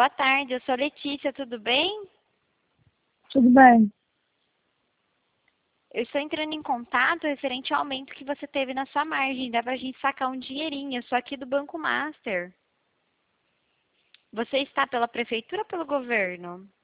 Boa tarde, eu sou Letícia, tudo bem? Tudo bem. Eu estou entrando em contato referente ao aumento que você teve na sua margem. Dá pra gente sacar um dinheirinho, eu sou aqui do Banco Master. Você está pela prefeitura ou pelo governo?